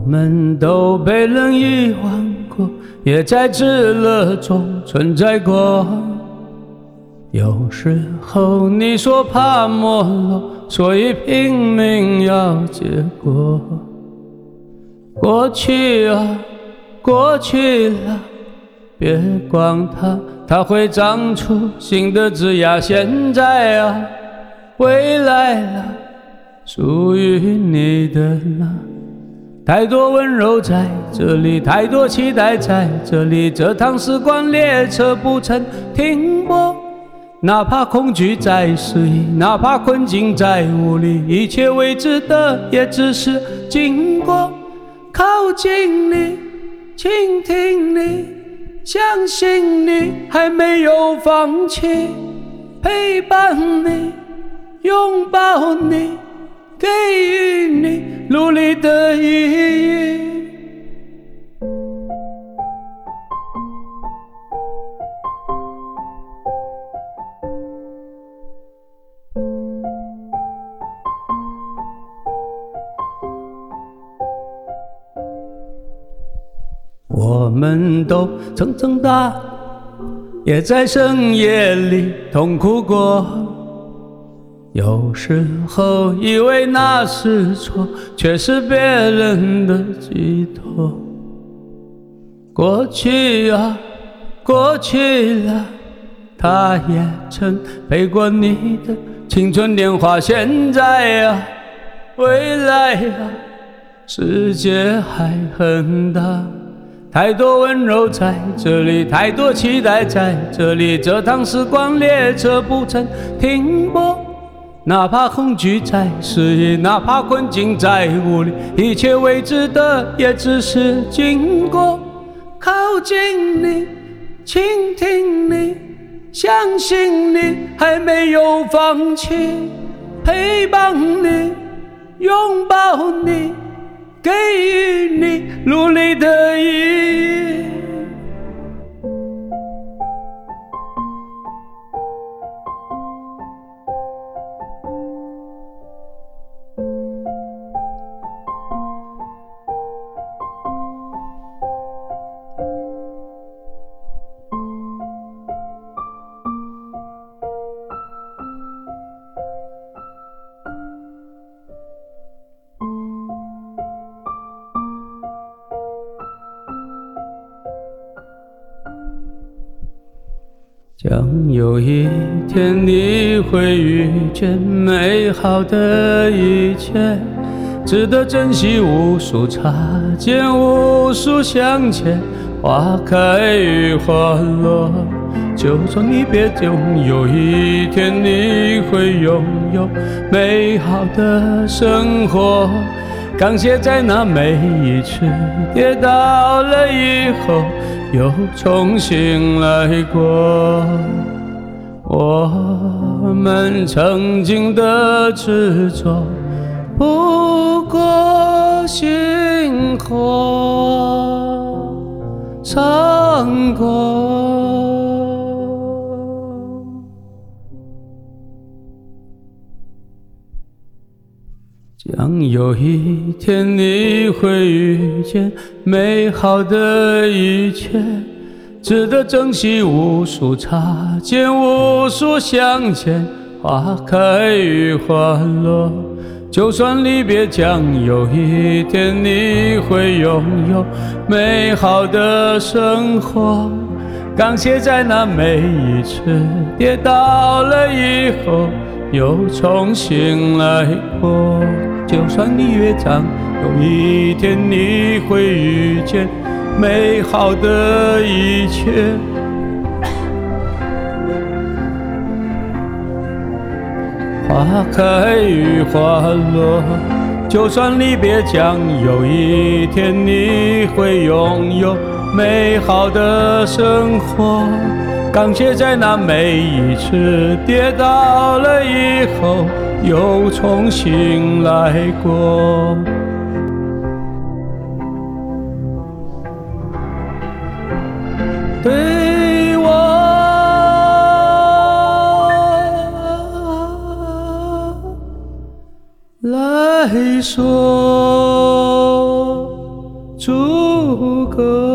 们都被人遗忘过，也在炙热中存在过。有时候你说怕没落，所以拼命要结果。过去啊，过去了，别管它，它会长出新的枝桠。现在啊，未来了，属于你的了。太多温柔在这里，太多期待在这里，这趟时光列车不曾停泊。哪怕恐惧再肆意，哪怕困境再无力，一切未知的也只是经过。靠近你，倾听你，相信你，还没有放弃，陪伴你，拥抱你，给予你努力的意义。我们都曾长大，也在深夜里痛哭过。有时候以为那是错，却是别人的寄托。过去啊，过去了，他也曾陪过你的青春年华。现在啊，未来啊，世界还很大。太多温柔在这里，太多期待在这里，这趟时光列车不曾停泊。哪怕恐惧再肆意，哪怕困境再无力，一切未知的也只是经过。靠近你，倾听你，相信你，还没有放弃，陪伴你，拥抱你，给予你努力的意义。将有一天你会遇见美好的一切，值得珍惜无数擦肩，无数向前，花开与花落。就算离别，总有一天你会拥有美好的生活。感谢在那每一次跌倒了以后，又重新来过。我们曾经的执着，不过星火闪过。将有一天你会遇见美好的一切，值得珍惜无数擦肩，无数向前，花开与花落。就算离别，将有一天你会拥有美好的生活。感谢在那每一次跌倒了以后，又重新来过。就算离别，将有一天你会遇见美好的一切。花开与花落，就算离别，将有一天你会拥有美好的生活。感谢在那每一次跌倒了以后，又重新来过。对我来说， 足够。